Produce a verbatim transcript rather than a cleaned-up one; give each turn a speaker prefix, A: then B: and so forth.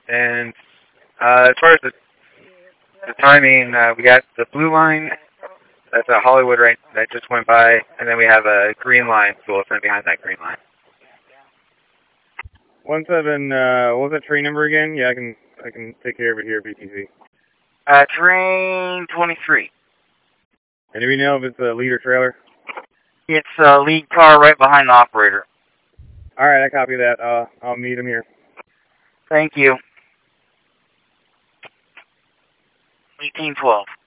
A: And uh, as far as the, the timing, uh, we got the blue line. That's a Hollywood right that just went by, and then we have a green line school right behind that green line.
B: One seven. Uh, what was that train number again? Yeah, I can I can take care of it here, B T C.
C: Uh, train twenty-three.
B: And do we know if it's a lead or trailer?
C: It's a lead car right behind the operator.
B: All right, I copy that. Uh, I'll meet him here.
C: Thank you. eighteen twelve.